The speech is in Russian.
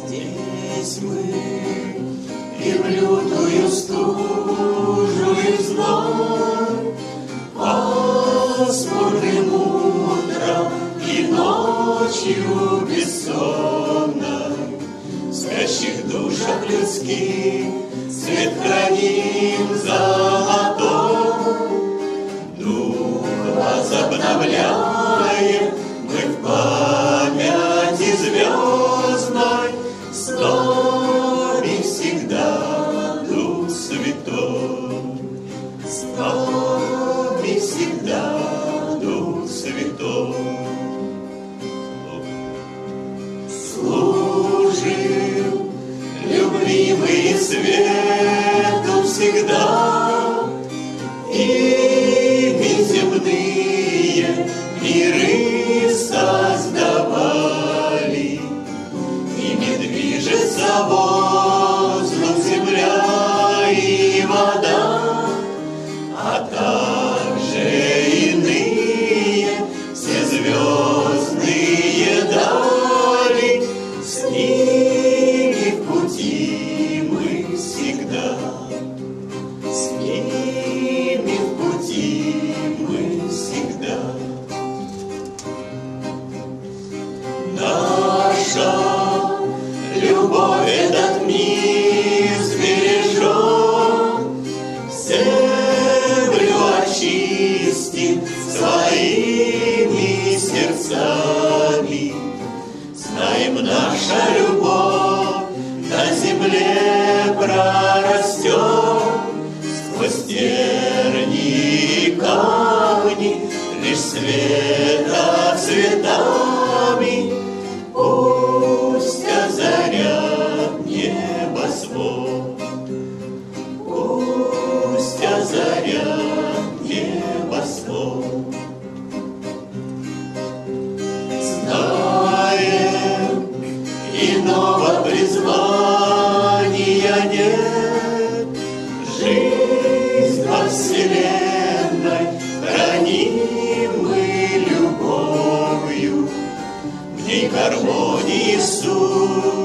Здесь мы и в лютую стужу, и в зной, пасмурным утром и ночью бессонной, в спящих душах людских свет храним золотой. Дух возобновляем мы в памяти звездной, с нами всегда Дух Святой, с нами всегда Дух Святой. Служим, любимый свету всегда, ими земные миры создавали, ими движется воздух, земля и вода, а также иные все звездные дали, с ними в пути мы всегда, с ними в пути мы всегда. Наша любовь этот мир сбережет, землю очистит своими сердцами. Знаем, наша любовь на земле прорастет, сквозь тернии и камни лишь света цветами. Пусть озарят небосвод, пусть озарят небосвод. Знаем, иного призвания нет, жизнь во вселенной храним мы любовью, в ней гармонии суть.